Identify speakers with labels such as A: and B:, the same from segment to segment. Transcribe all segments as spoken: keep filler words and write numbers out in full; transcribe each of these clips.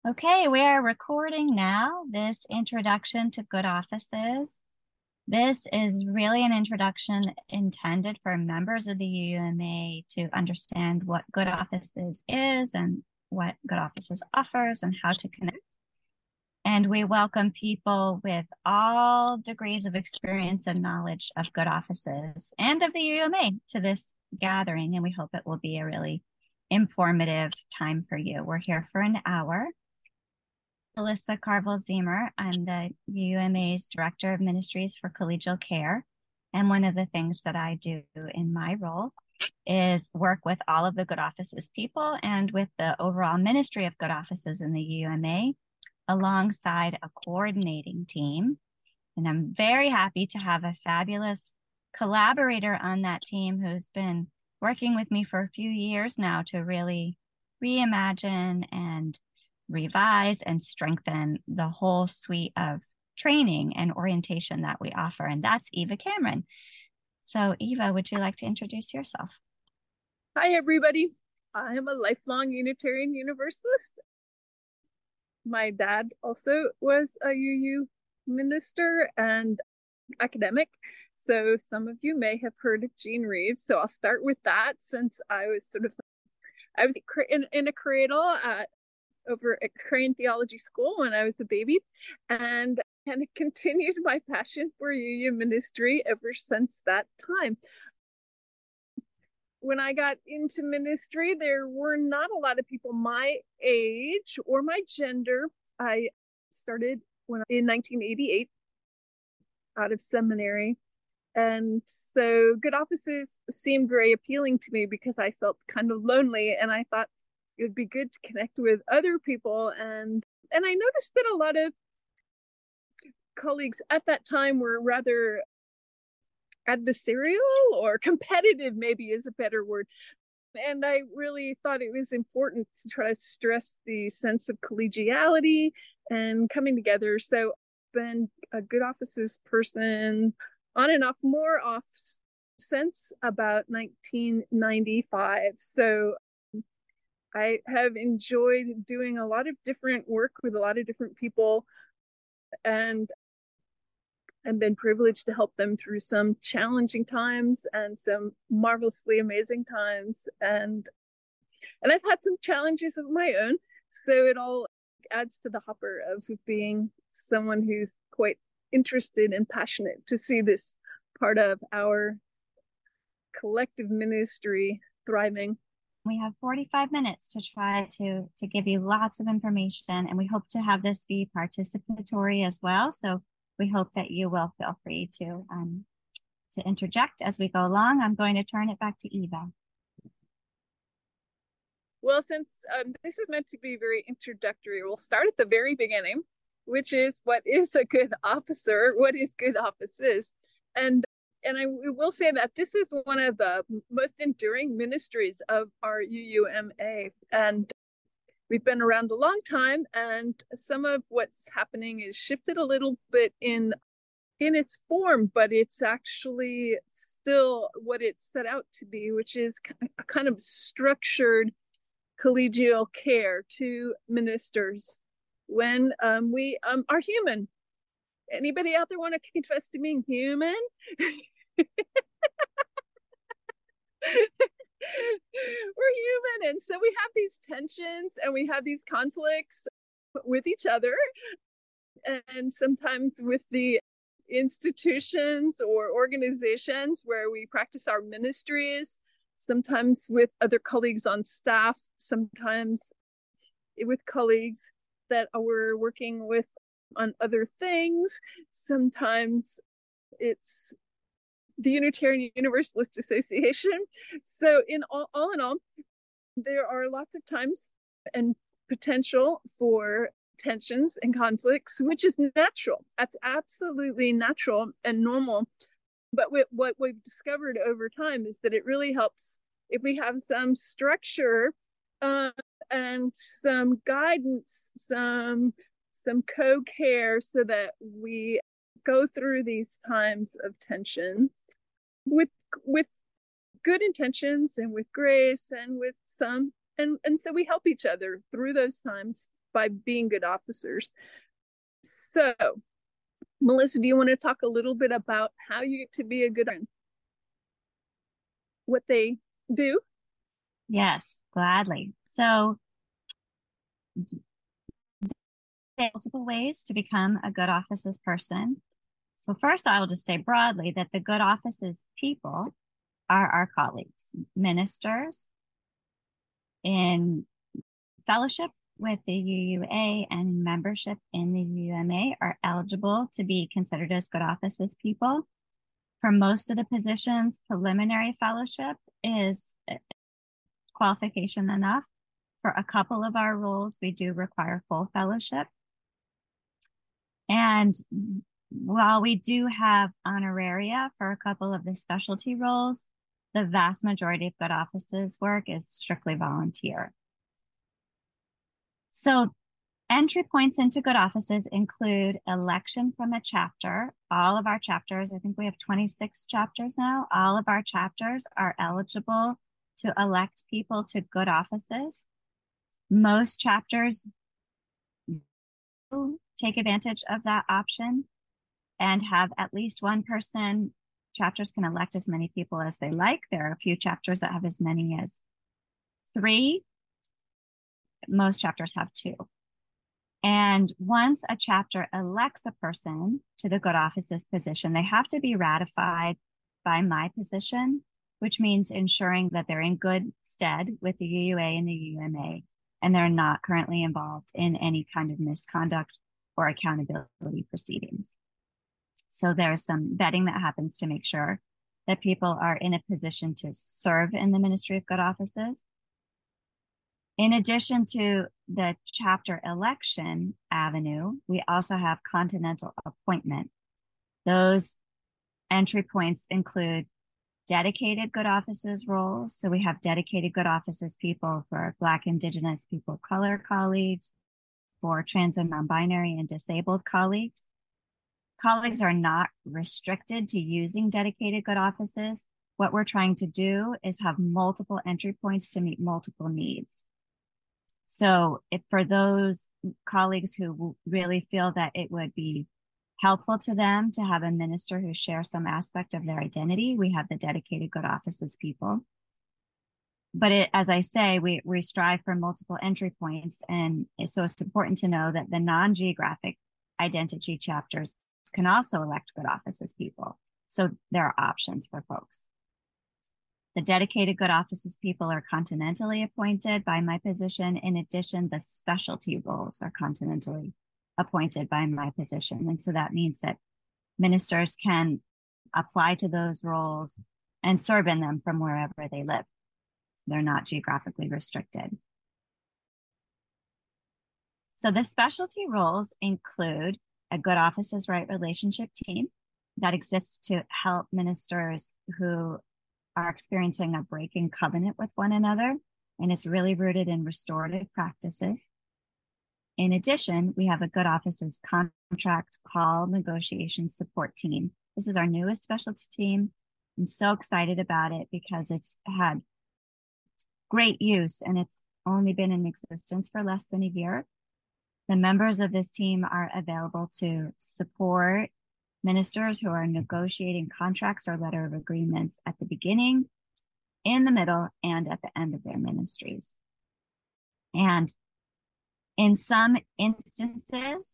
A: Okay, we are recording now this introduction to good offices. This is really an introduction intended for members of the U U M A to understand what good offices is and what good offices offers and how to connect. And we welcome people with all degrees of experience and knowledge of good offices and of the U U M A to this gathering. And we hope it will be a really informative time for you. We're here for an hour. Alyssa Carville-Ziemer. I'm the U U M A's Director of Ministries for Collegial Care. And one of the things that I do in my role is work with all of the Good Offices people and with the overall Ministry of Good Offices in the U U M A alongside a coordinating team. And I'm very happy to have a fabulous collaborator on that team who's been working with me for a few years now to really reimagine and revise and strengthen the whole suite of training and orientation that we offer. And that's Eva Cameron. So Eva, would you like to introduce yourself?
B: Hi, everybody. I am a lifelong Unitarian Universalist. My dad also was a U U minister and academic. So some of you may have heard of Gene Reeves. So I'll start with that since I was sort of, I was in, in a cradle at, over at Crane Theology School when I was a baby, and and continued my passion for U U ministry ever since that time. When I got into ministry, there were not a lot of people my age or my gender. I started when in nineteen eighty-eight out of seminary. And so good offices seemed very appealing to me because I felt kind of lonely, and I thought it would be good to connect with other people. And and I noticed that a lot of colleagues at that time were rather adversarial or competitive, maybe is a better word. And I really thought it was important to try to stress the sense of collegiality and coming together. So I've been a good offices person on and off, more off since about nineteen ninety-five. So I have enjoyed doing a lot of different work with a lot of different people, and and been privileged to help them through some challenging times and some marvelously amazing times. And and I've had some challenges of my own. So it all adds to the hopper of being someone who's quite interested and passionate to see this part of our collective ministry thriving.
A: We have forty-five minutes to try to, to give you lots of information, and we hope to have this be participatory as well. So we hope that you will feel free to um, to interject as we go along. I'm going to turn it back to Eva.
B: Well, since um, this is meant to be very introductory, we'll start at the very beginning, which is what is a good officer? What is good offices? And and I will say that this is one of the most enduring ministries of our U U M A. And we've been around a long time, and some of what's happening is shifted a little bit in in its form, but it's actually still what it's set out to be, which is a kind of structured collegial care to ministers when um, we um, are human. Anybody out there want to confess to being human? We're human, and so we have these tensions and we have these conflicts with each other, and sometimes with the institutions or organizations where we practice our ministries, sometimes with other colleagues on staff, sometimes with colleagues that we're working with on other things. Sometimes it's the Unitarian Universalist Association. So in all, all in all, there are lots of times and potential for tensions and conflicts, which is natural. That's absolutely natural and normal. But what we've discovered over time is that it really helps if we have some structure uh, and some guidance, some some co-care, so that we go through these times of tension with with good intentions and with grace and with some and and so we help each other through those times. by being good officers. So, Melissa, do you want to talk a little bit about how you get to be a good friend? What they do?
A: Yes, gladly. So, there are multiple ways to become a good offices person. So, first, I will just say broadly that the good offices people are our colleagues, ministers in fellowship with the U U A and membership in the U M A are eligible to be considered as good offices people. For most of the positions, preliminary fellowship is qualification enough. For a couple of our roles, we do require full fellowship. And while we do have honoraria for a couple of the specialty roles, the vast majority of good offices work is strictly volunteer. So entry points into good offices include election from a chapter. All of our chapters, I think we have twenty-six chapters now, all of our chapters are eligible to elect people to good offices. Most chapters take advantage of that option and have at least one person. Chapters can elect as many people as they like. There are a few chapters that have as many as three. Most chapters have two. And once a chapter elects a person to the good offices position, they have to be ratified by my position, which means ensuring that they're in good stead with the U U A and the U M A, and they're not currently involved in any kind of misconduct or accountability proceedings. So there's some vetting that happens to make sure that people are in a position to serve in the Ministry of Good Offices. In addition to the chapter election avenue, we also have continental appointment. Those entry points include dedicated good offices roles. So we have dedicated good offices people for Black, Indigenous, people of color colleagues, for trans and non-binary and disabled colleagues. Colleagues are not restricted to using dedicated good offices. What we're trying to do is have multiple entry points to meet multiple needs. So if for those colleagues who really feel that it would be helpful to them to have a minister who shares some aspect of their identity, we have the dedicated good offices people. But it, as I say, we, we strive for multiple entry points. And so it's important to know that the non-geographic identity chapters can also elect good offices people. So there are options for folks. The dedicated good offices people are continentally appointed by my position. In addition, the specialty roles are continentally appointed by my position. And so that means that ministers can apply to those roles and serve in them from wherever they live. They're not geographically restricted. So the specialty roles include a good officers right relationship team that exists to help ministers who are experiencing a breaking covenant with one another, and it's really rooted in restorative practices. In addition, we have a good offices contract call negotiation support team. This is our newest specialty team. I'm so excited about it because it's had great use and it's only been in existence for less than a year. The members of this team are available to support ministers who are negotiating contracts or letter of agreements at the beginning, in the middle, and at the end of their ministries. And in some instances,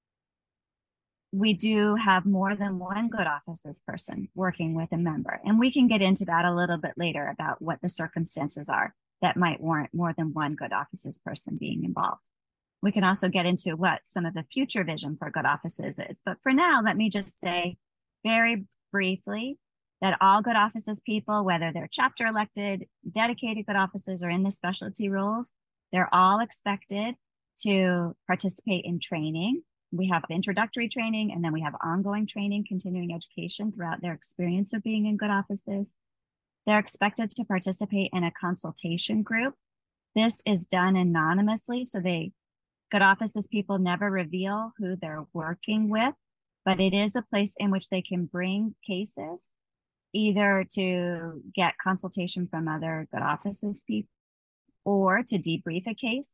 A: we do have more than one good offices person working with a member. And we can get into that a little bit later about what the circumstances are that might warrant more than one good offices person being involved. We can also get into what some of the future vision for good offices is. But for now, let me just say very briefly that all good offices people, whether they're chapter elected, dedicated good offices, or in the specialty roles, they're all expected to participate in training. We have introductory training, and then we have ongoing training, continuing education throughout their experience of being in good offices. They're expected to participate in a consultation group. This is done anonymously, so they good offices people never reveal who they're working with, but it is a place in which they can bring cases, either to get consultation from other good offices people or to debrief a case.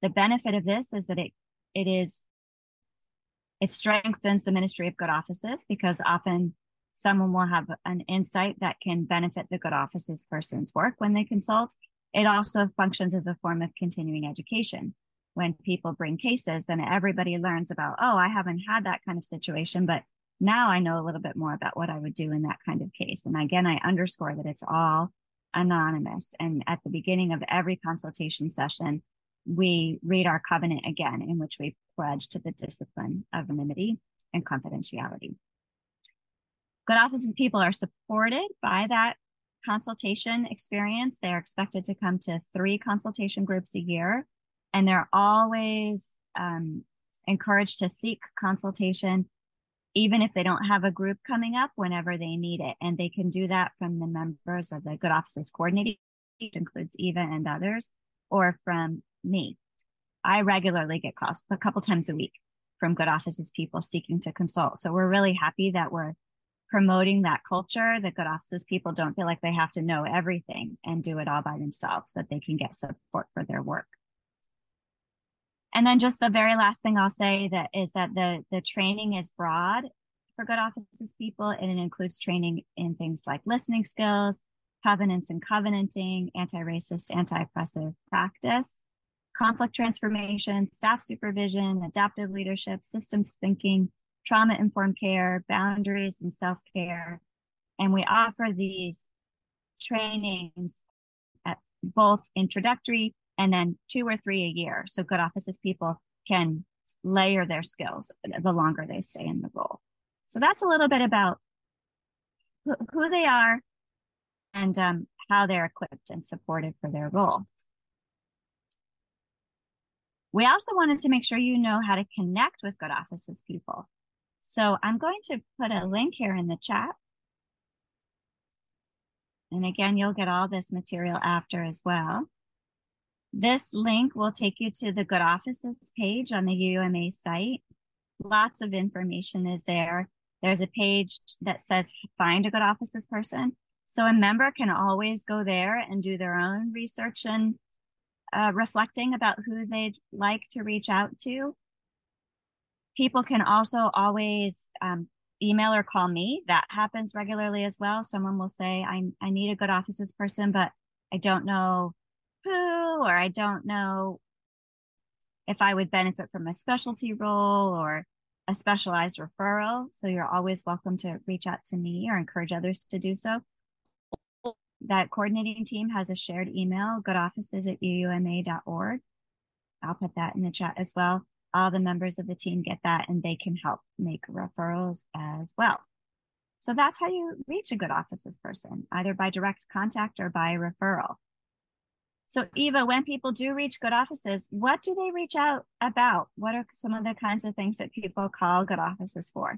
A: the benefit of this is that it it is it strengthens the Ministry of Good Offices, because often someone will have an insight that can benefit the good offices person's work when they consult. It also functions as a form of continuing education. When people bring cases, then everybody learns about, oh, I haven't had that kind of situation, but now I know a little bit more about what I would do in that kind of case. And again, I underscore that it's all anonymous. And at the beginning of every consultation session, we read our covenant again, in which we pledge to the discipline of anonymity and confidentiality. Good offices people are supported by that consultation experience. They're expected to come to three consultation groups a year, and they're always um, encouraged to seek consultation, even if they don't have a group coming up, whenever they need it. And they can do that from the members of the Good Offices Coordinating, which includes Eva and others, or from me. I regularly get calls a couple times a week from Good Offices people seeking to consult. So we're really happy that we're promoting that culture, that Good Offices people don't feel like they have to know everything and do it all by themselves, that they can get support for their work. And then just the very last thing I'll say that is that the, the training is broad for Good Offices people, and it includes training in things like listening skills, covenants and covenanting, anti-racist, anti-oppressive practice, conflict transformation, staff supervision, adaptive leadership, systems thinking, trauma-informed care, boundaries, and self-care. And we offer these trainings at both introductory and then two or three a year. So Good Offices people can layer their skills the longer they stay in the role. So that's a little bit about who they are and um, how they're equipped and supported for their role. We also wanted to make sure you know how to connect with Good Offices people. So I'm going to put a link here in the chat. And again, you'll get all this material after as well. This link will take you to the Good Offices page on the U U M A site. Lots of information is there. There's a page that says find a Good Offices person. So a member can always go there and do their own research and uh, reflecting about who they'd like to reach out to. People can also always um, email or call me. That happens regularly as well. Someone will say, I, I need a Good Offices person, but I don't know who, or I don't know if I would benefit from a specialty role or a specialized referral. So you're always welcome to reach out to me or encourage others to do so. That coordinating team has a shared email, goodoffices at u u m a dot org. I'll put that in the chat as well. All the members of the team get that, and they can help make referrals as well. So that's how you reach a Good Offices person, either by direct contact or by referral. So Eva, when people do reach Good Offices, what do they reach out about? What are some of the kinds of things that people call Good Offices for?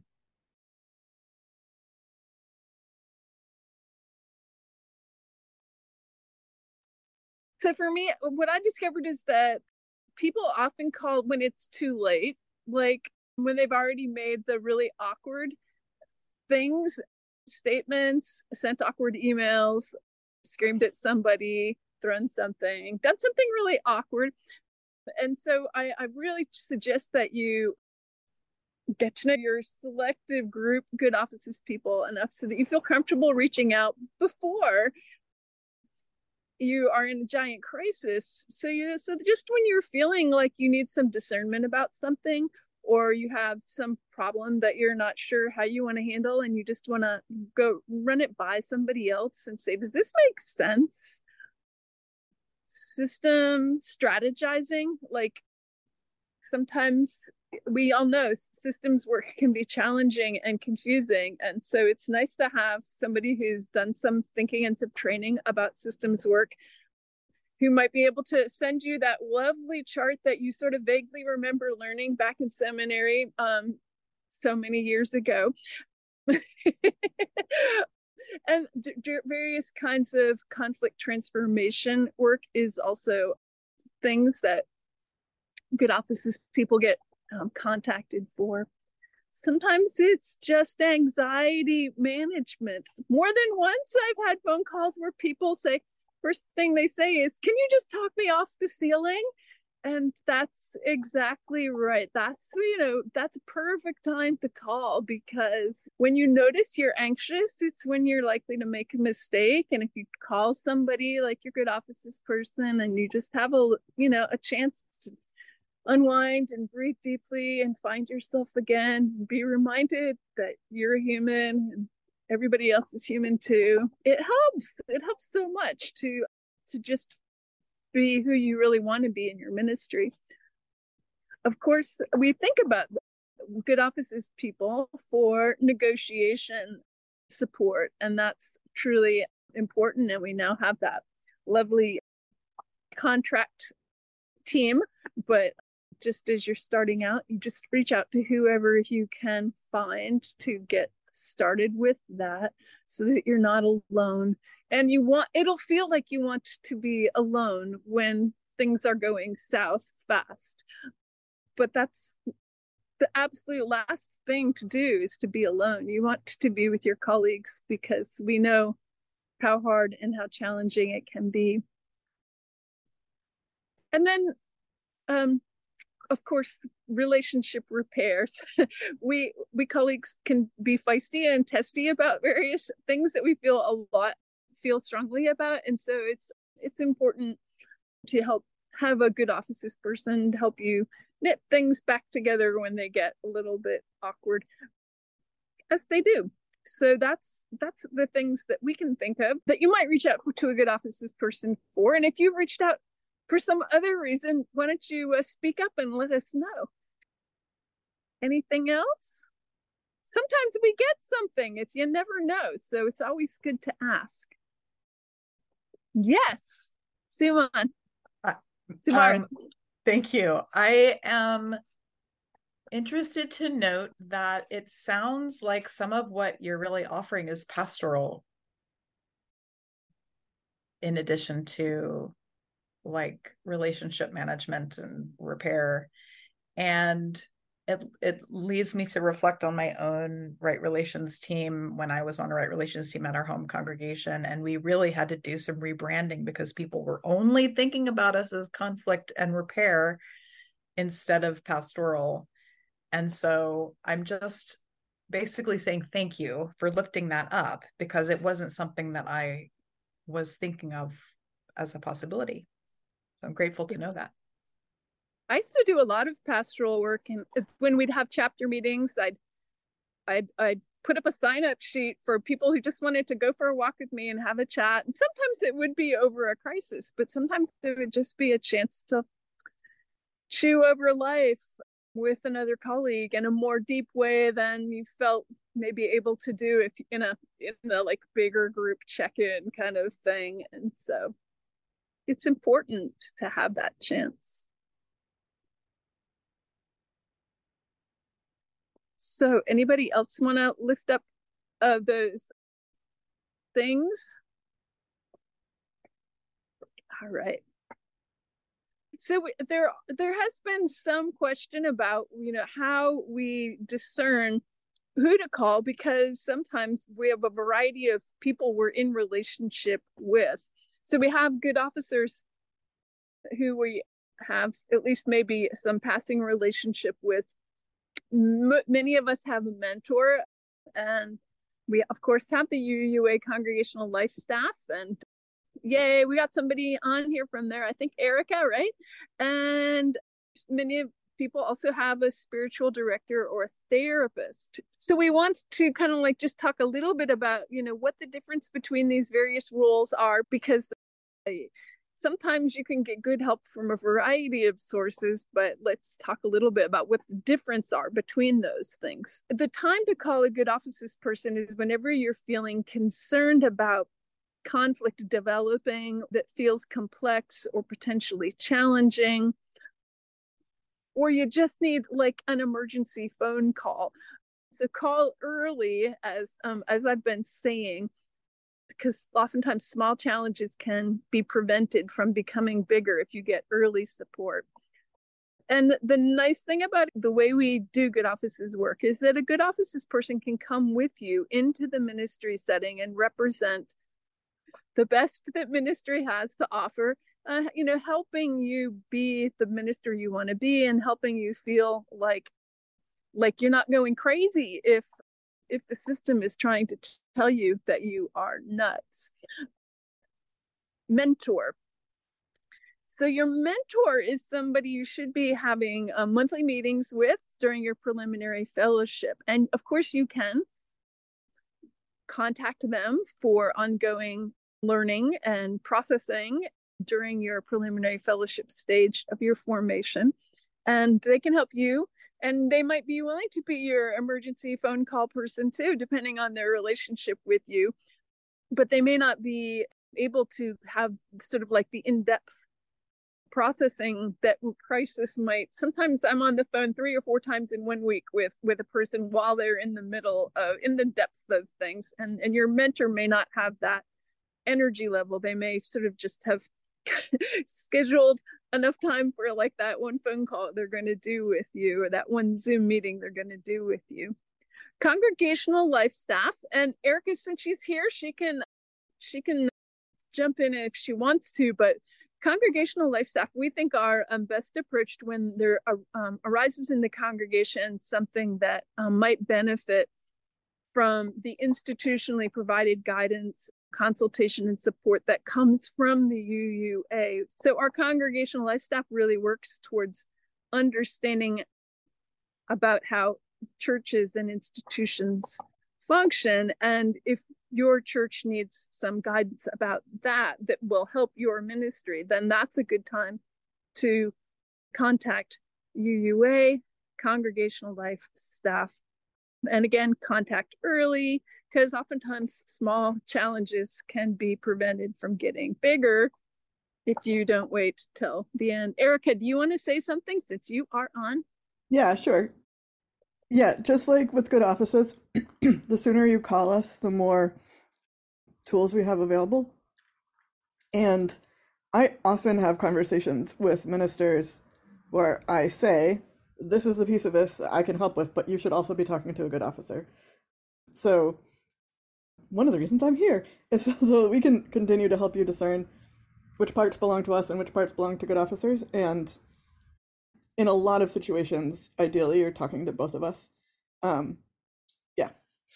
B: So for me, what I discovered is that people often call when it's too late, like when they've already made the really awkward things, statements, sent awkward emails, screamed at somebody, thrown something, done something really awkward. And so I, I really suggest that you get to know your selective group, Good Offices people, enough so that you feel comfortable reaching out before you are in a giant crisis. So you so just when you're feeling like you need some discernment about something, or you have some problem that you're not sure how you want to handle, and you just want to go run it by somebody else and say, does this make sense? System strategizing, like sometimes we all know systems work can be challenging and confusing. And so it's nice to have somebody who's done some thinking and some training about systems work, who might be able to send you that lovely chart that you sort of vaguely remember learning back in seminary um, so many years ago. And d- d- various kinds of conflict transformation work is also things that Good Offices people get um, contacted for. Sometimes it's just anxiety management. More than once I've had phone calls where people say, first thing they say is, can you just talk me off the ceiling? And that's exactly right. That's, you know, that's a perfect time to call, because when you notice you're anxious, it's when you're likely to make a mistake. And if you call somebody like your good offices person and you just have a, you know, a chance to unwind and breathe deeply and find yourself again, be reminded that you're a human and everybody else is human too. It helps. It helps so much to to just be who you really want to be in your ministry. Of course, we think about good offices people for negotiation support, and that's truly important. And we now have that lovely contract team. But just as you're starting out, you just reach out to whoever you can find to get started with that, so that you're not alone. And you want, it'll feel like you want to be alone when things are going south fast. But that's the absolute last thing to do, is to be alone. You want to be with your colleagues, because we know how hard and how challenging it can be. And then, um, of course, relationship repairs. we we colleagues can be feisty and testy about various things that we feel a lot feel strongly about, and so it's it's important to help have a good offices person to help you knit things back together when they get a little bit awkward, as they do. So that's that's the things that we can think of that you might reach out to a good offices person for. And if you've reached out for some other reason, why don't you uh, speak up and let us know? Anything else? Sometimes we get something. It's, you never know. So it's always good to ask. Yes, Suman.
C: Uh, um, thank you. I am interested to note that it sounds like some of what you're really offering is pastoral, in addition to like relationship management and repair. And it it leads me to reflect on my own Right Relations team when I was on a Right Relations team at our home congregation. And we really had to do some rebranding because people were only thinking about us as conflict and repair instead of pastoral. And so I'm just basically saying thank you for lifting that up, because it wasn't something that I was thinking of as a possibility. So I'm grateful to know that.
B: I used to do a lot of pastoral work, and when we'd have chapter meetings, I'd I'd I'd put up a sign-up sheet for people who just wanted to go for a walk with me and have a chat. And sometimes it would be over a crisis, but sometimes it would just be a chance to chew over life with another colleague in a more deep way than you felt maybe able to do if in a in a like bigger group check-in kind of thing. And so it's important to have that chance. So anybody else want to lift up uh, those things? All right. So we, there, there has been some question about, you know, how we discern who to call, because sometimes we have a variety of people we're in relationship with. So we have good officers who we have at least maybe some passing relationship with. M- many of us have a mentor, and we of course have the U U A congregational life staff, and yay, we got somebody on here from there, I think Erica, right? And many people also have a spiritual director or a therapist. So we want to kind of like just talk a little bit about, you know, what the difference between these various roles are, because sometimes you can get good help from a variety of sources, but let's talk a little bit about what the difference are between those things. The time to call a good offices person is whenever you're feeling concerned about conflict developing that feels complex or potentially challenging, or you just need like an emergency phone call. So call early, as um, as I've been saying, because oftentimes small challenges can be prevented from becoming bigger if you get early support. And the nice thing about the way we do good offices work is that a good offices person can come with you into the ministry setting and represent the best that ministry has to offer uh, you know, helping you be the minister you want to be and helping you feel like like you're not going crazy if if the system is trying to t- tell you that you are nuts. Mentor. So your mentor is somebody you should be having uh, monthly meetings with during your preliminary fellowship. And of course you can contact them for ongoing learning and processing during your preliminary fellowship stage of your formation. And they can help you, and they might be willing to be your emergency phone call person too, depending on their relationship with you. But they may not be able to have sort of like the in-depth processing that crisis might. Sometimes I'm on the phone three or four times in one week with with a person while they're in the middle of in the depths of things, and and your mentor may not have that energy level. They may sort of just have scheduled enough time for like that one phone call they're going to do with you, or that one Zoom meeting they're going to do with you. Congregational life staff, and Erica, since she's here, she can she can jump in if she wants to, but congregational life staff, we think, are um, best approached when there um, arises in the congregation something that um, might benefit from the institutionally provided guidance, consultation, and support that comes from the U U A. So our congregational life staff really works towards understanding about how churches and institutions function, and if your church needs some guidance about that that will help your ministry, then that's a good time to contact U U A, congregational life staff. And again, contact early, because oftentimes small challenges can be prevented from getting bigger if you don't wait till the end. Erica, do you want to say something since you are on?
D: Yeah, sure. Yeah, just like with good offices, the sooner you call us, the more tools we have available. And I often have conversations with ministers where I say, this is the piece of this I can help with, but you should also be talking to a good officer. So one of the reasons I'm here is so that we can continue to help you discern which parts belong to us and which parts belong to good officers. And in a lot of situations, ideally, you're talking to both of us. Um, yeah.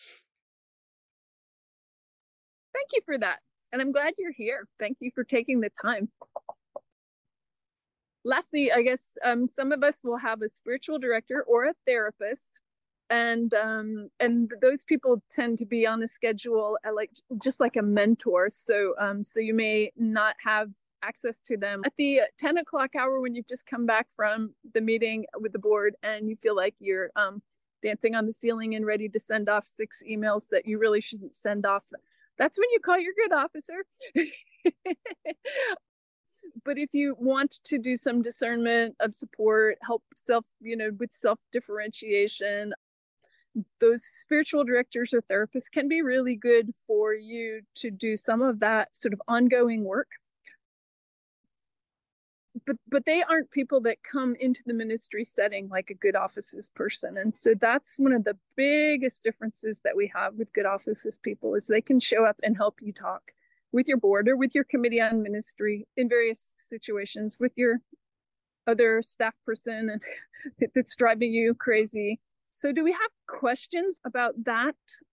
B: Thank you for that. And I'm glad you're here. Thank you for taking the time. Lastly, I guess um, some of us will have a spiritual director or a therapist, and um, and those people tend to be on a schedule, uh, like just like a mentor. So um, so you may not have access to them at the ten o'clock hour when you've just come back from the meeting with the board, and you feel like you're um, dancing on the ceiling and ready to send off six emails that you really shouldn't send off. That's when you call your good officer. But if you want to do some discernment of support, help self, you know, with self-differentiation, those spiritual directors or therapists can be really good for you to do some of that sort of ongoing work. But but they aren't people that come into the ministry setting like a good offices person. And so that's one of the biggest differences that we have with good offices people, is they can show up and help you talk with your board or with your committee on ministry in various situations, with your other staff person and that's driving you crazy. So do we have questions about that?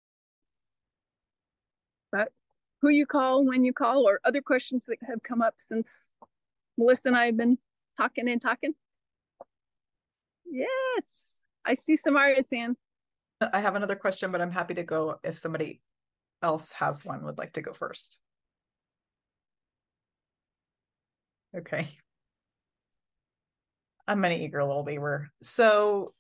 B: About who you call, when you call, or other questions that have come up since Melissa and I have been talking and talking? Yes, I see Samaria's hand.
C: I have another question, but I'm happy to go if somebody else has one, would like to go first. Okay. I'm an eager little beaver. So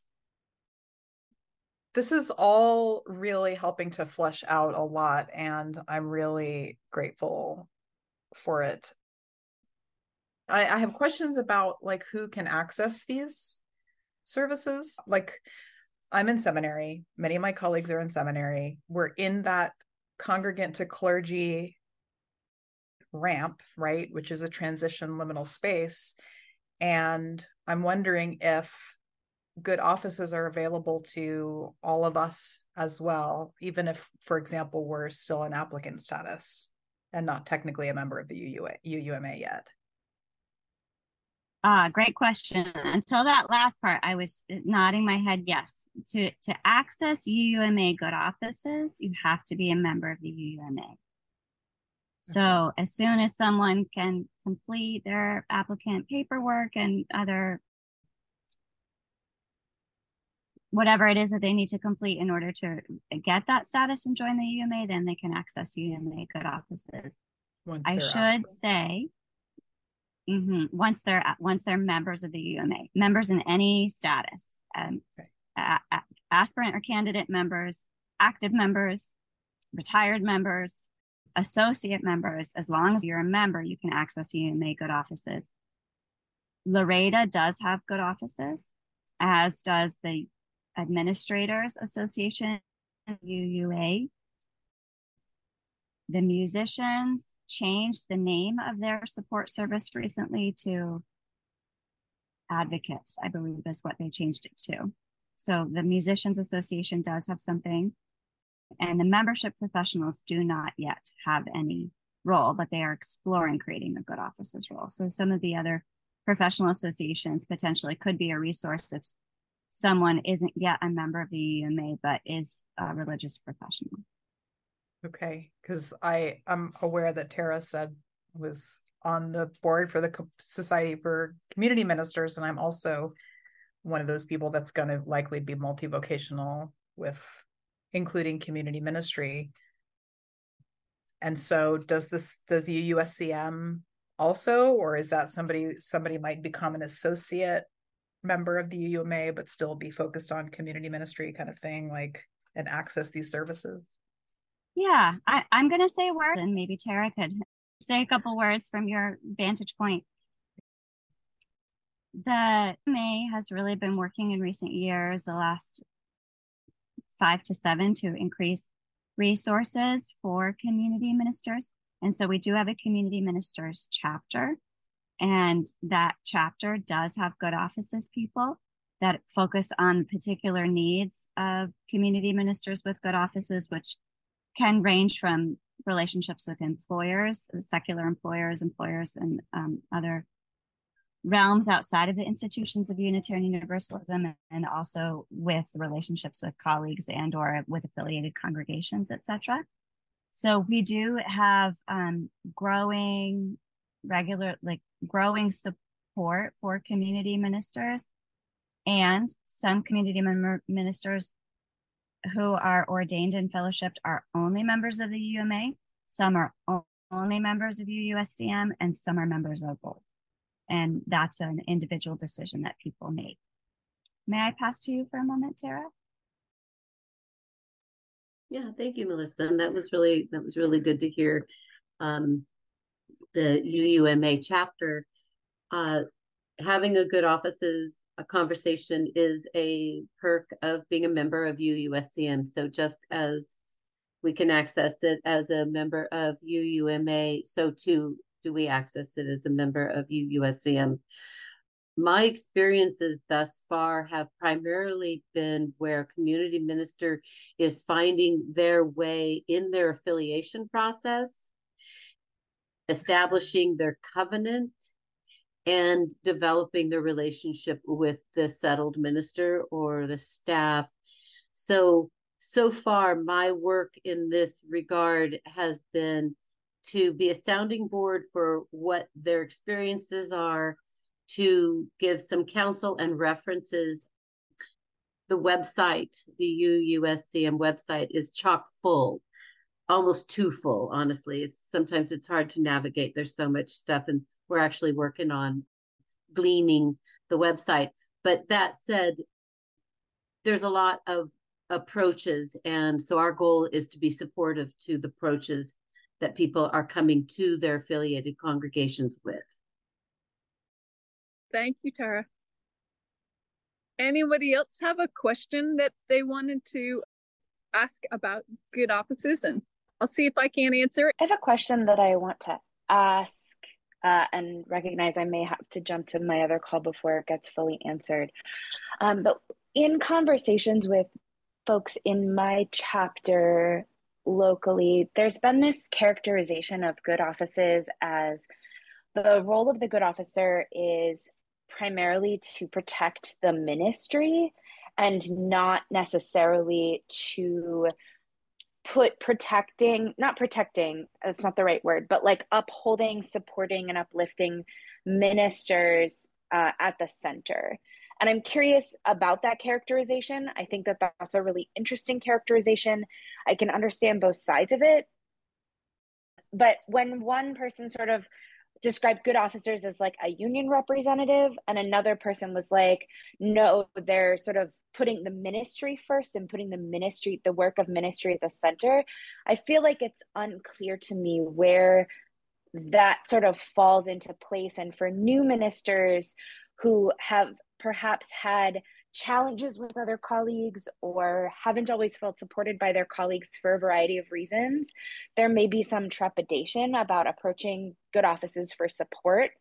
C: this is all really helping to flesh out a lot, and I'm really grateful for it. I, I have questions about like who can access these services. Like, I'm in seminary. Many of my colleagues are in seminary. We're in that congregant to clergy ramp, right, which is a transition liminal space. And I'm wondering if good offices are available to all of us as well, even if, for example, we're still in applicant status and not technically a member of the U U A, U U M A yet.
A: Ah, great question. Until that last part, I was nodding my head yes. To to access U U M A good offices, you have to be a member of the U U M A. So as soon as someone can complete their applicant paperwork and other whatever it is that they need to complete in order to get that status and join the U U M A, then they can access U U M A good offices.
C: Once
A: I
C: they're
A: should
C: asked.
A: say, mhm, once they're once they're members of the U U M A, members in any status, um,
C: Okay.
A: a- a- aspirant or candidate members, active members, retired members, associate members. As long as you're a member, you can access U U M A good offices. Laredo does have good offices, as does the Administrators Association, U U A. The musicians changed the name of their support service recently to Advocates, I believe is what they changed it to. So the Musicians Association does have something, and the membership professionals do not yet have any role, but they are exploring creating a good offices role. So some of the other professional associations potentially could be a resource if someone isn't yet a member of the U U M A, but is a religious professional.
C: Okay, because I am aware that Tara said was on the board for the Society for Community Ministers, and I'm also one of those people that's going to likely be multi-vocational with including community ministry. And so does this, does the U S C M also, or is that somebody, somebody might become an associate member of the U U M A, but still be focused on community ministry kind of thing, like, and access these services?
A: Yeah, I, I'm going to say a word, and maybe Tara could say a couple words from your vantage point. The U M A has really been working in recent years, the last five to seven, to increase resources for community ministers. And so we do have a community ministers chapter, and that chapter does have good offices people that focus on particular needs of community ministers with good offices, which can range from relationships with employers, secular employers, employers, and um, other realms outside of the institutions of Unitarian Universalism, and also with relationships with colleagues and or with affiliated congregations, et cetera. So we do have um, growing, regular, like growing support for community ministers, and some community mem- ministers who are ordained and fellowshipped are only members of the U U M A. Some are only members of U U S C M, and some are members of both. And that's an individual decision that people make. May I pass to you for a moment, Tara?
E: Yeah, thank you, Melissa. And that was really that was really good to hear. Um, the U U M A chapter, uh, having a good offices a conversation is a perk of being a member of U U S C M. So just as we can access it as a member of U U M A, so too do we access it as a member of U U S C M. My experiences thus far have primarily been where community minister is finding their way in their affiliation process, establishing their covenant, and developing the relationship with the settled minister or the staff. So, so far, my work in this regard has been to be a sounding board for what their experiences are, to give some counsel and references. The website, the U U S C M website, is chock full, almost too full, honestly. It's sometimes it's hard to navigate. There's so much stuff, and we're actually working on gleaning the website. But that said, there's a lot of approaches, and so our goal is to be supportive to the approaches that people are coming to their affiliated congregations with.
B: Thank you, Tara. Anybody else have a question that they wanted to ask about good offices? And I'll see if I can answer it.
F: I have a question that I want to ask uh, and recognize I may have to jump to my other call before it gets fully answered. Um, but in conversations with folks in my chapter locally, there's been this characterization of good offices as the role of the good officer is primarily to protect the ministry and not necessarily to put protecting, not protecting, that's not the right word, but like upholding, supporting, and uplifting ministers uh, at the center. And I'm curious about that characterization. I think that that's a really interesting characterization. I can understand both sides of it. But when one person sort of described good officers as like a union representative, and another person was like, no, they're sort of putting the ministry first and putting the ministry, the work of ministry at the center, I feel like it's unclear to me where that sort of falls into place. And for new ministers who have perhaps had challenges with other colleagues or haven't always felt supported by their colleagues for a variety of reasons, there may be some trepidation about approaching good offices for support.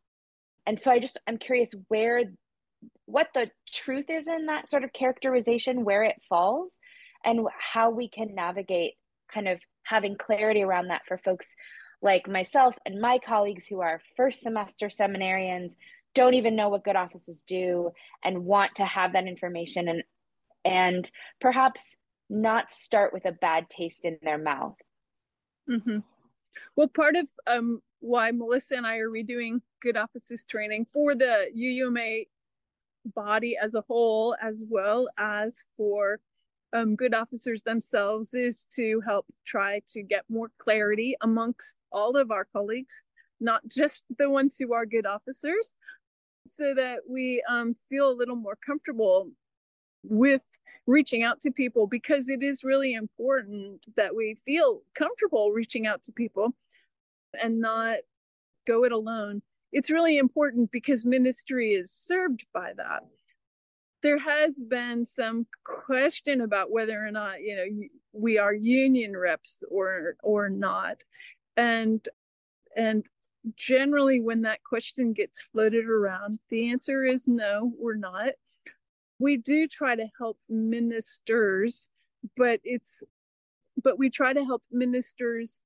F: And so I just, I'm curious where, what the truth is in that sort of characterization, where it falls, and how we can navigate kind of having clarity around that for folks like myself and my colleagues who are first semester seminarians, don't even know what good offices do, and want to have that information and and perhaps not start with a bad taste in their mouth.
B: Mm-hmm. Well, part of um, why Melissa and I are redoing good offices training for the U U M A body as a whole, as well as for um, good officers themselves, is to help try to get more clarity amongst all of our colleagues, not just the ones who are good officers, so that we um, feel a little more comfortable with reaching out to people, because it is really important that we feel comfortable reaching out to people and not go it alone. It's really important because ministry is served by that. There has been some question about whether or not, you know, we are union reps or or not. And and generally when that question gets floated around, the answer is no, we're not. We do try to help ministers, but it's but we try to help ministers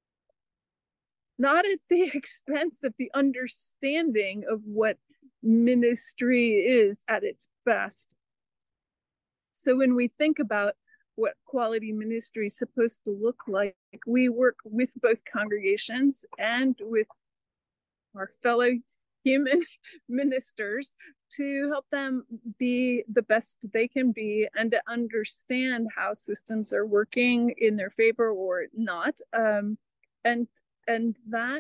B: not at the expense of the understanding of what ministry is at its best. So when we think about what quality ministry is supposed to look like, we work with both congregations and with our fellow human ministers to help them be the best they can be and to understand how systems are working in their favor or not. Um, and and that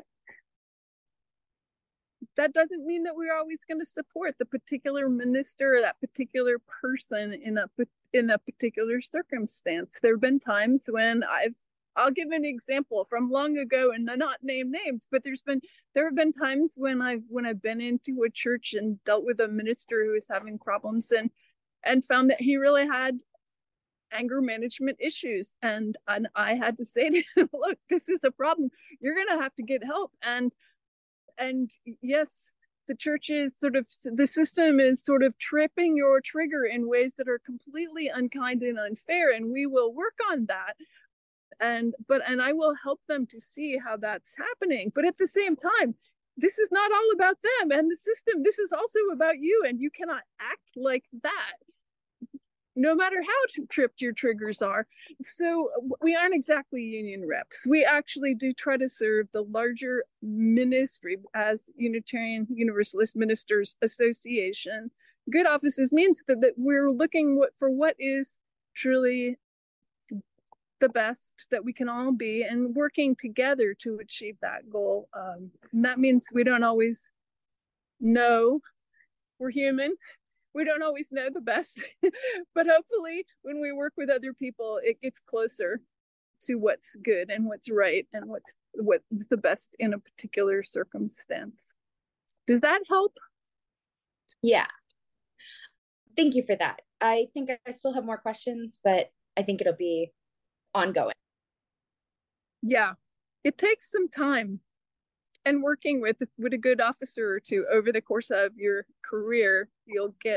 B: that doesn't mean that we're always going to support the particular minister or that particular person in a in a particular circumstance. There have been times when I've I'll give an example from long ago and not name names, but there's been there have been times when I've when I've been into a church and dealt with a minister who was having problems and and found that he really had anger management issues, and and I had to say to him, look, this is a problem. You're gonna have to get help. And and yes, the church is sort of, the system is sort of tripping your trigger in ways that are completely unkind and unfair, and we will work on that. And but and I will help them to see how that's happening. But at the same time, this is not all about them and the system. This is also about you, and you cannot act like that, no matter how tripped your triggers are. So we aren't exactly union reps. We actually do try to serve the larger ministry as Unitarian Universalist Ministers Association. Good offices means that, that we're looking for what is truly the best that we can all be and working together to achieve that goal. Um, and that means we don't always know. We're human. We don't always know the best, but hopefully when we work with other people, it gets closer to what's good and what's right and what's what's the best in a particular circumstance. Does that help?
G: Yeah. Thank you for that. I think I still have more questions, but I think it'll be ongoing.
B: Yeah, it takes some time. And working with, with a good officer or two over the course of your career, you'll get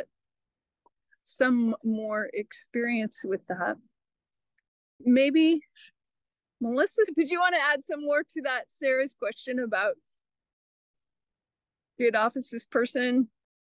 B: some more experience with that. Maybe, Melissa, did you want to add some more to that, Sarah's question about good offices person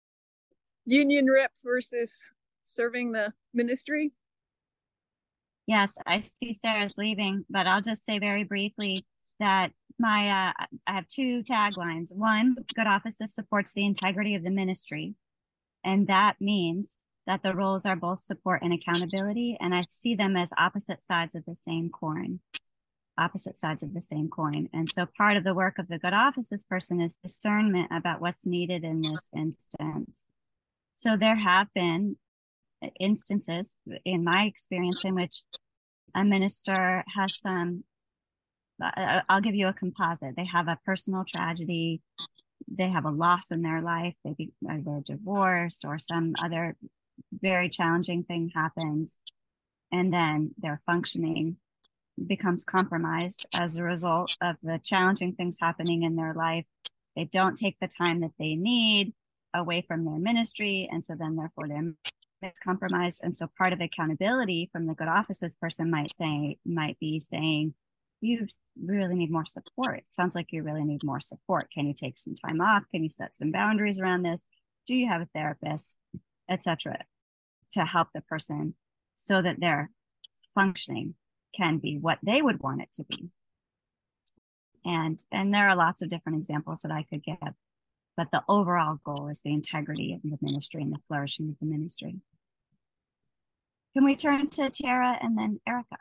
B: union rep versus serving the ministry?
A: Yes, I see Sarah's leaving, but I'll just say very briefly that my uh, I have two taglines. One, Good Offices supports the integrity of the ministry, and that means that the roles are both support and accountability, and I see them as opposite sides of the same coin. Opposite sides of the same coin. And so part of the work of the Good Offices person is discernment about what's needed in this instance. So there have been instances in my experience in which a minister has some, I'll give you a composite. They have a personal tragedy, they have a loss in their life, maybe they're divorced or some other very challenging thing happens, and then their functioning becomes compromised as a result of the challenging things happening in their life. They don't take the time that they need away from their ministry, and so then therefore they're compromised. And so part of accountability from the Good Offices person might say might be saying, you really need more support. It sounds like you really need more support. Can you take some time off? Can you set some boundaries around this? Do you have a therapist, et cetera, to help the person so that their functioning can be what they would want it to be? And and there are lots of different examples that I could give, but the overall goal is the integrity of the ministry and the flourishing of the ministry. Can we turn to Tara and then Erica?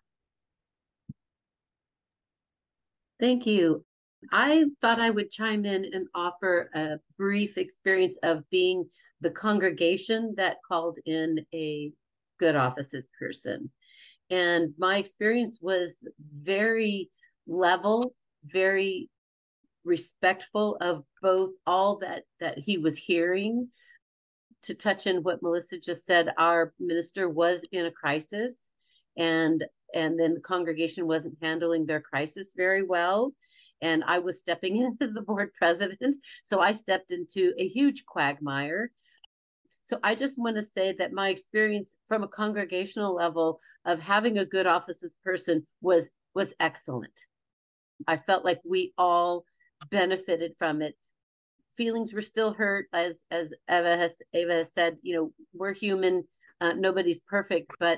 E: Thank you. I thought I would chime in and offer a brief experience of being the congregation that called in a Good Offices person. And my experience was very level, very respectful of both all that, that he was hearing. To touch in what Melissa just said, our minister was in a crisis, and and then the congregation wasn't handling their crisis very well. And I was stepping in as the board president. So I stepped into a huge quagmire. So I just want to say that my experience from a congregational level of having a Good Offices person was was excellent. I felt like we all benefited from it. Feelings were still hurt, as as Eva has Eva has said. You know, we're human. Uh, nobody's perfect, but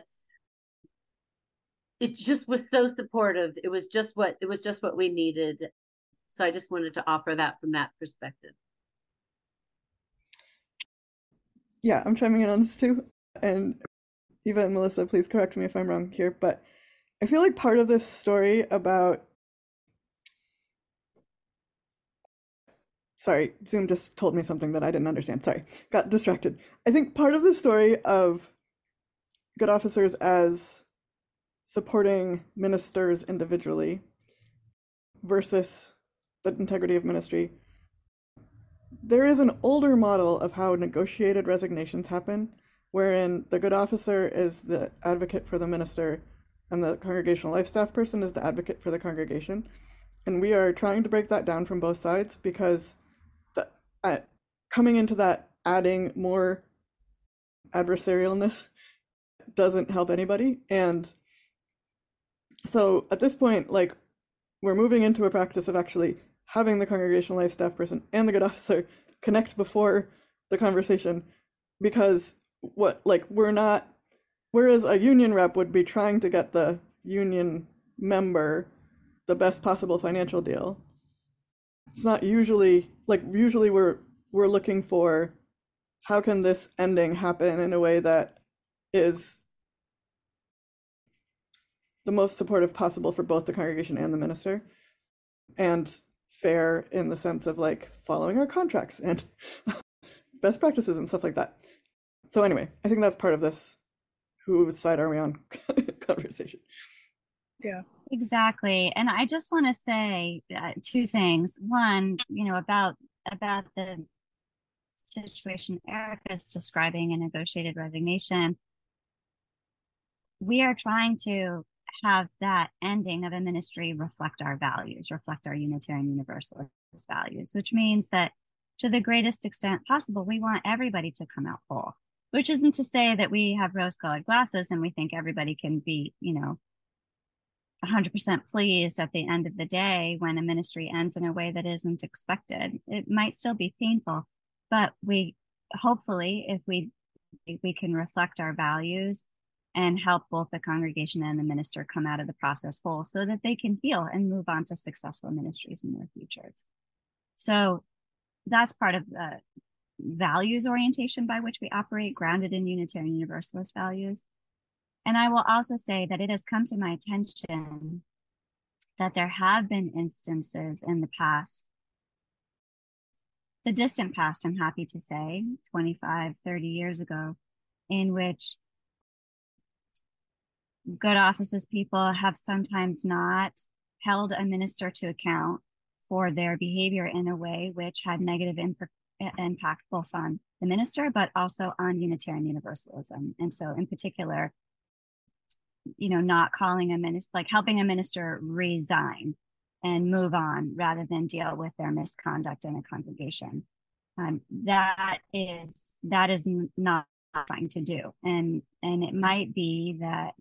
E: it just was so supportive. It was just what it was just what we needed. So I just wanted to offer that from that perspective.
D: Yeah, I'm chiming in on this too. And Eva and Melissa, please correct me if I'm wrong here, but I feel like part of this story about Sorry, Zoom just told me something that I didn't understand. Sorry, got distracted. I think part of the story of Good Officers as supporting ministers individually versus the integrity of ministry, there is an older model of how negotiated resignations happen, wherein the Good Officer is the advocate for the minister and the congregational life staff person is the advocate for the congregation. And we are trying to break that down from both sides, because the, uh, coming into that, adding more adversarialness doesn't help anybody. And so at this point, like, we're moving into a practice of actually having the congregational life staff person and the Good Officer connect before the conversation, because what, like, we're not, whereas a union rep would be trying to get the union member the best possible financial deal, it's not usually, like, usually we're we're looking for how can this ending happen in a way that is the most supportive possible for both the congregation and the minister, and fair in the sense of, like, following our contracts and best practices and stuff like that. So anyway, I think that's part of this whose side are we on conversation.
B: Yeah,
A: exactly. And I just want to say uh, two things. One, you know, about about the situation Erica's describing, a negotiated resignation. We are trying to have that ending of a ministry reflect our values, reflect our Unitarian Universalist values, which means that to the greatest extent possible, we want everybody to come out whole, which isn't to say that we have rose-colored glasses and we think everybody can be, you know, one hundred percent pleased at the end of the day when a ministry ends in a way that isn't expected. It might still be painful, but we hopefully, if we if we can reflect our values and help both the congregation and the minister come out of the process whole so that they can heal and move on to successful ministries in their futures. So that's part of the values orientation by which we operate, grounded in Unitarian Universalist values. And I will also say that it has come to my attention that there have been instances in the past, the distant past, I'm happy to say, twenty-five, thirty years ago, in which good offices people have sometimes not held a minister to account for their behavior in a way which had negative imp- impact both on the minister, but also on Unitarian Universalism. And so in particular, you know, not calling a minister, like helping a minister resign and move on rather than deal with their misconduct in a congregation. Um, that is, that is not trying to do. And, and it might be that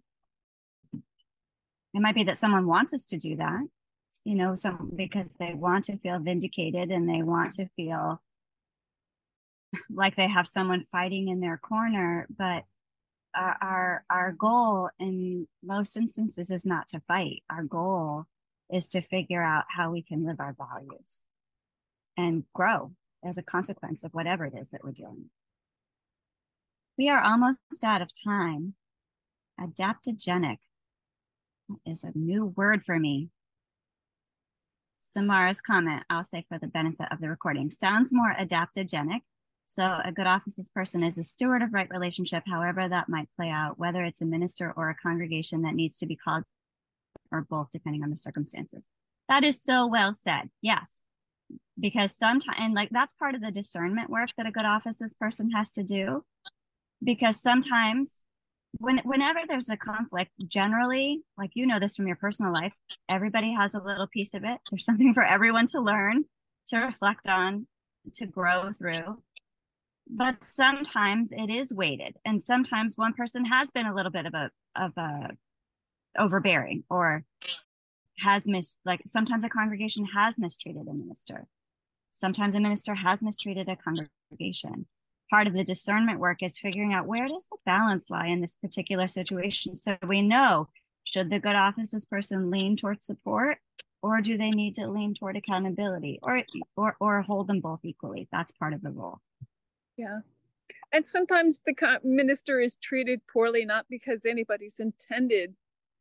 A: It might be that someone wants us to do that, you know, some because they want to feel vindicated and they want to feel like they have someone fighting in their corner. But our, our our goal in most instances is not to fight. Our goal is to figure out how we can live our values and grow as a consequence of whatever it is that we're dealing with. We are almost out of time. Adaptogenic is a new word for me. Samara's comment, I'll say for the benefit of the recording, sounds more adaptogenic. So a good offices person is a steward of right relationship, however that might play out, whether it's a minister or a congregation that needs to be called, or both, depending on the circumstances. That is so well said. Yes. Because sometimes, and like that's part of the discernment work that a good offices person has to do. Because sometimes when whenever there's a conflict, generally, like you know this from your personal life, everybody has a little piece of it. There's something for everyone to learn, to reflect on, to grow through. But sometimes it is weighted, and sometimes one person has been a little bit of a of a overbearing, or has mis like sometimes a congregation has mistreated a minister. Sometimes a minister has mistreated a congregation. Part of the discernment work is figuring out where does the balance lie in this particular situation. So we know, should the good offices person lean toward support, or do they need to lean toward accountability, or or or hold them both equally? That's part of the role.
B: Yeah. And sometimes the minister is treated poorly, not because anybody's intended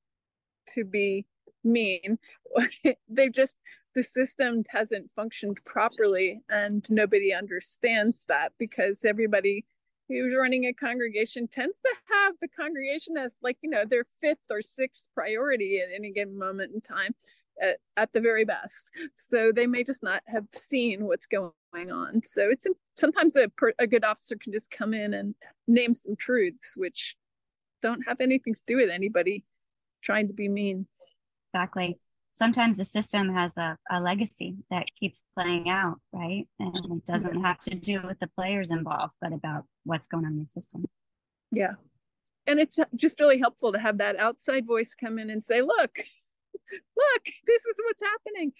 B: to be mean. They just, the system hasn't functioned properly, and nobody understands that, because everybody who's running a congregation tends to have the congregation as, like, you know, their fifth or sixth priority at any given moment in time, at, at the very best. So they may just not have seen what's going on. So it's sometimes a, a good officer can just come in and name some truths which don't have anything to do with anybody trying to be mean.
A: Exactly. Sometimes the system has a, a legacy that keeps playing out, right? And it doesn't have to do with the players involved, but about what's going on in the system.
B: Yeah. And it's just really helpful to have that outside voice come in and say, look, look, this is what's happening.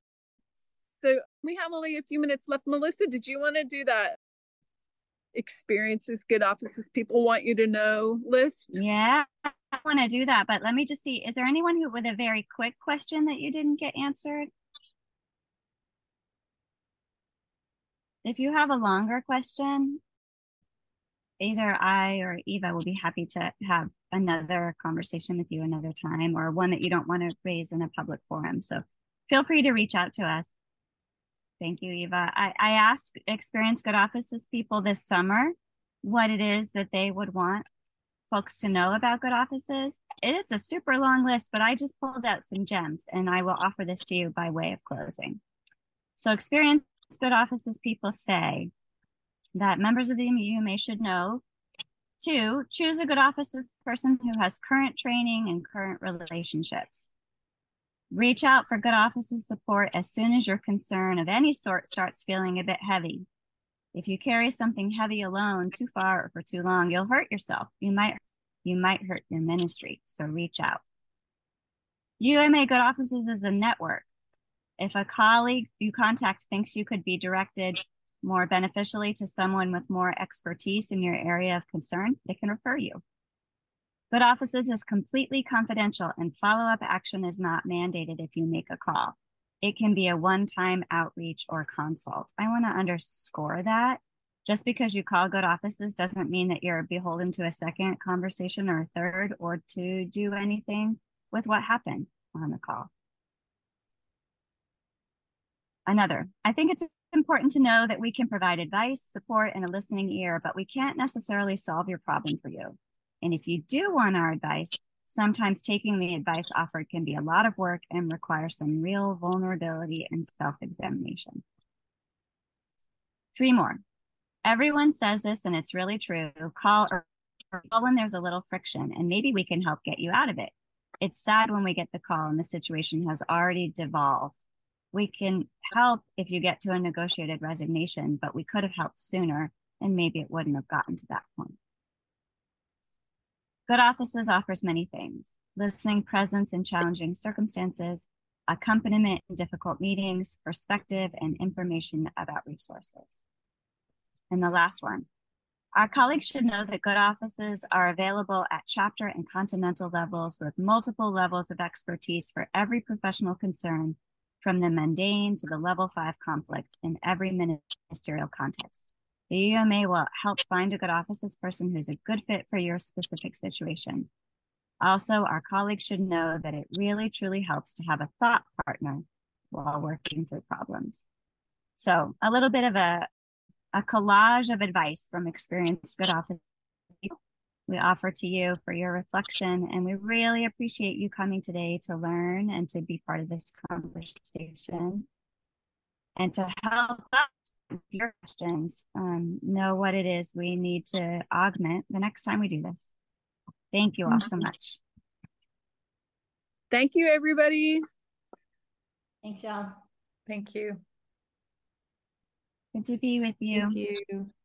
B: So we have only a few minutes left. Melissa, did you want to do that experiences good offices people want you to know list?
A: Yeah, I want to do that, but let me just see, is there anyone who with a very quick question that you didn't get answered? If you have a longer question, either I or Eva will be happy to have another conversation with you another time, or one that you don't want to raise in a public forum. So feel free to reach out to us. Thank you, Eva. I, I asked experienced good offices people this summer what it is that they would want folks to know about good offices. It's a super long list, but I just pulled out some gems, and I will offer this to you by way of closing. So experienced good offices people say that members of the U M A should know to choose a good offices person who has current training and current relationships. Reach out for good offices support as soon as your concern of any sort starts feeling a bit heavy. If you carry something heavy alone too far or for too long, you'll hurt yourself. You might, you might hurt your ministry. So reach out. U M A Good Offices is a network. If a colleague you contact thinks you could be directed more beneficially to someone with more expertise in your area of concern, they can refer you. Good Offices is completely confidential and follow-up action is not mandated if you make a call. It can be a one-time outreach or consult. I want to underscore that. Just because you call Good Offices doesn't mean that you're beholden to a second conversation or a third or to do anything with what happened on the call. Another, I think it's important to know that we can provide advice, support, and a listening ear, but we can't necessarily solve your problem for you. And if you do want our advice, sometimes taking the advice offered can be a lot of work and require some real vulnerability and self-examination. Three more. Everyone says this, and it's really true. Call or call when there's a little friction, and maybe we can help get you out of it. It's sad when we get the call and the situation has already devolved. We can help if you get to a negotiated resignation, but we could have helped sooner, and maybe it wouldn't have gotten to that point. Good Offices offers many things: listening presence in challenging circumstances, accompaniment in difficult meetings, perspective, and information about resources. And the last one, our colleagues should know that Good Offices are available at chapter and continental levels with multiple levels of expertise for every professional concern, from the mundane to the level five conflict in every ministerial context. The U M A will help find a Good Offices person who's a good fit for your specific situation. Also, our colleagues should know that it really, truly helps to have a thought partner while working through problems. So a little bit of a, a collage of advice from experienced Good Office people we offer to you for your reflection, and we really appreciate you coming today to learn and to be part of this conversation and to help us with your questions, um, know what it is we need to augment the next time we do this. Thank you all so much.
B: Thank you, everybody.
H: Thanks, y'all.
C: Thank you.
A: Good to be with you.
C: Thank you.